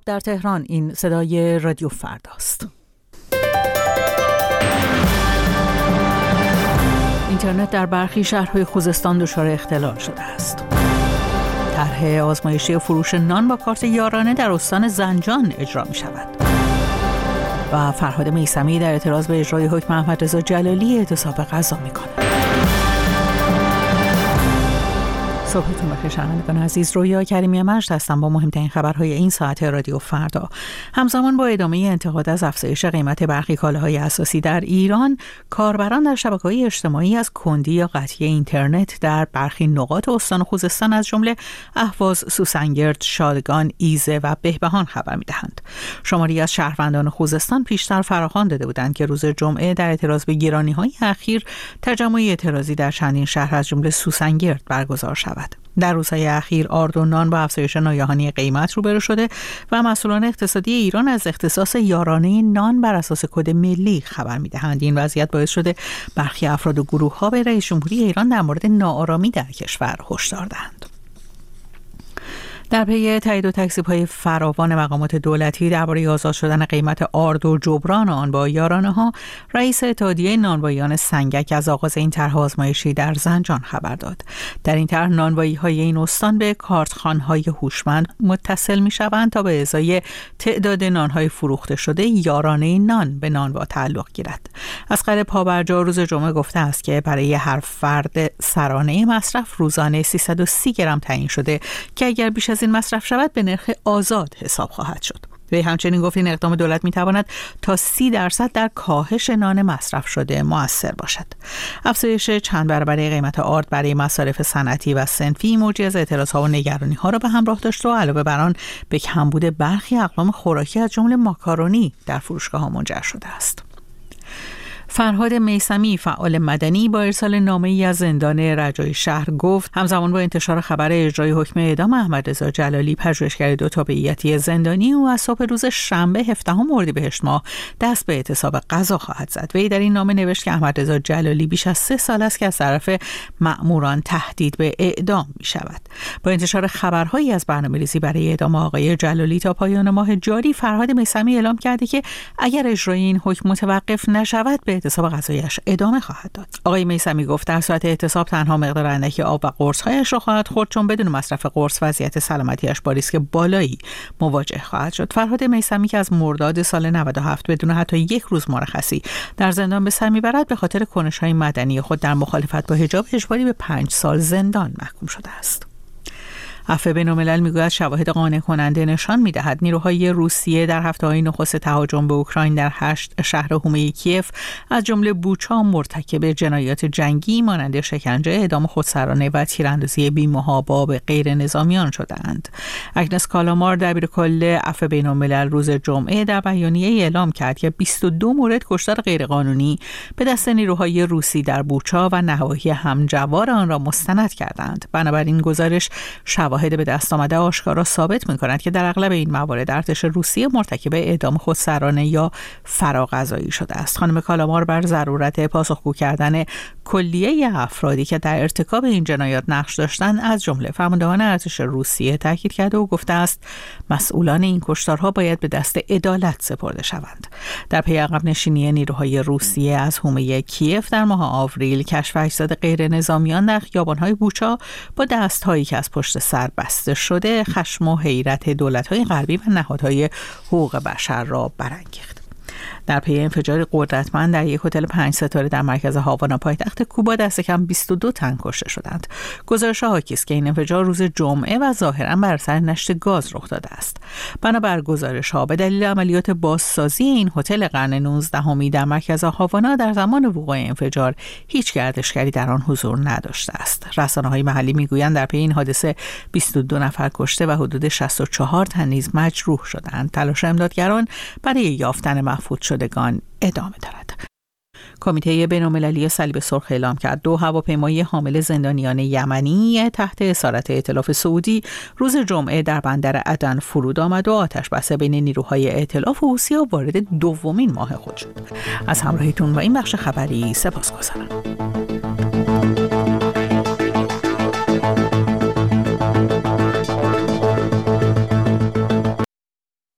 در تهران. این صدای رادیو فرداست. اینترنت در برخی شهرهای خوزستان دچار اختلال شده است. طرح آزمایشی فروش نان با کارت یارانه در استان زنجان اجرا می شود. و فرهاد میثمی در اعتراض به اجرای حکم احمدرضا جلالی اعتصاب غذا می کند. صبحتون بخیر شنوندگان عزیز، رویا کریمی مجد هستم با مهمترین خبرهای این ساعت رادیو فردا. همزمان با ادامه انتقاد از افزایش قیمت برخی کالاهای اساسی در ایران، کاربران در شبکه‌های اجتماعی از کندی یا قطعی اینترنت در برخی نقاط استان خوزستان از جمله اهواز، سوسنگرد، شادگان، ایزه و بهبهان خبر می‌دهند. شماری از شهروندان خوزستان پیشتر فراخوان داده بودند که روز جمعه در اعتراض به گرانی‌های اخیر تجمعی اعتراضی در چندین شهر از جمله سوسنگرد برگزار شود. در روزهای اخیر آرد و نان با افزایش ناگهانی قیمت روبرو شده و مسئولان اقتصادی ایران از اختصاص یارانه نان بر اساس کد ملی خبر می‌دهند. این وضعیت باعث شده برخی افراد و گروه‌ها به رئیس جمهوری ایران در مورد ناآرامی در کشور هشدار دهند. در پی تایید و تکذیب‌های فراوان مقامات دولتی درباره آزاد شدن قیمت آرد و جبران آن با یارانه‌ها، رئیس اتحادیه نانواییان سنگک از آغاز این طرح آزمایشی در زنجان خبر داد. در این طرح نانوایی‌های این استان به کارتخوان‌های هوشمند متصل می‌شوند تا به ازای تعداد نان‌های فروخته شده یارانه نان به نانوا تعلق گیرد. اصغر پابرجا روز جمعه گفته است که برای هر فرد سرانه مصرف روزانه 330 گرم تعیین شده که اگر بیش از این مصرف شود به نرخ آزاد حساب خواهد شد. وی همچنین گفت این اقدام دولت میتواند تا 30% در کاهش نان مصرف شده مؤثر باشد. افزایش چند برابره قیمت آرد برای مصارف صنعتی و صنفی موجی از اعتراضها و نگرانی‌ها را به همراه داشت و علاوه بر آن به کمبود برخی اقلام خوراکی از جمله ماکارونی در فروشگاه‌ها منجر شده است. فرهاد میثمی فعال مدنی با ارسال نامه‌ای از زندان رجای شهر گفت همزمان با انتشار خبر اجرای حکم اعدام احمدرضا جلالی، پژوهشگر دو تابعیتی زندانی او از صبح روز شنبه 17 اردیبهشت ماه دست به اعتصاب غذا خواهد زد. وی در این نامه نوشت که احمدرضا جلالی بیش از 3 سال است که از طرف مأموران تهدید به اعدام می‌شود. با انتشار خبرهایی از برنامه‌ریزی برای اعدام آقای جلالی تا پایان ماه جاری، فرهاد میثمی اعلام کرده که اگر اجرای این حکم متوقف نشود به اعتصاب غذایش ادامه خواهد داد. آقای میثمی گفت در صورت اعتصاب تنها مقدار اندکی آب و قرص‌هایش را خواهد خورد، چون بدون مصرف قرص وضعیت سلامتیش با ریسک بالایی مواجه خواهد شد. فرهاد میثمی که از مرداد سال 97 بدون حتی یک روز مرخصی در زندان به سر میبرد، به خاطر کنش‌های مدنی خود در مخالفت با حجاب اجباری به 5 سال زندان محکوم شده است. عفو بین‌الملل میگوید شواهد قانع کننده نشان می‌دهد نیروهای روسیه در هفته‌های نخست تهاجم به اوکراین در 8 شهر حومه کیف از جمله بوچا مرتکب جنایات جنگی مانند شکنجه، اعدام خودسرانه و تیراندازی بی‌محابا به غیر نظامیان شده‌اند. اگنس کالامار دبیرکل عفو بین‌الملل روز جمعه در بیانیه اعلام کرد که 22 مورد کشتار غیرقانونی به دست نیروهای روسی در بوچا و نواحی همجوار آن را مستند کردند. بنابراین گزارش شواهد به دست آمده آشکارا ثابت می‌کند که در اغلب این موارد ارتش روسیه مرتکب اعدام خودسرانه یا فراغذایی شده است. خانم کالامار بر ضرورت پاسخگو کردن کلیه افرادی که در ارتکاب این جنایات نقش داشتند از جمله فرماندهان ارتش روسیه تاکید کرده و گفته است مسئولان این کشتارها باید به دست عدالت سپرده شوند. در پی عقب نشینی نیروهای روسیه از حومه کیف در ماه آوریل، کشف اجساد غیر نظامیان در خیابان‌های بوچا با دست‌هایی که از پشت سر بسته شده خشم و حیرت دولت‌های غربی و نهادهای حقوق بشر را برانگیخت. در پی انفجار قدرتمند در یک هتل 5 ستاره در مرکز هاوانا پایتخت کوبا دست کم 22 تن کشته شدند. گزارش‌ها حاکی است که این انفجار روز جمعه و ظاهراً بر اثر نشت گاز رخ داده است. بنابر گزارش‌ها به دلیل عملیات بازسازی این هتل قرن 19 در مرکز هاوانا در زمان وقوع انفجار هیچ گردشگری در آن حضور نداشته است. رسانه‌های محلی می‌گویند در پی این حادثه 22 نفر کشته و حدود 64 تن نیز مجروح شدند. تلاش امدادگران برای یافتن مفقود شدگان ادامه دارد. کمیته بین‌المللی صلیب سرخ اعلام کرد 2 هواپیمای حامل زندانیان یمنی تحت اسارت ائتلاف سعودی روز جمعه در بندر عدن فرود آمد و آتش‌بس بین نیروهای ائتلاف و حوثی‌ها وارد دومین ماه خود شد. از همراهیتون با این بخش خبری سپاسگزارم.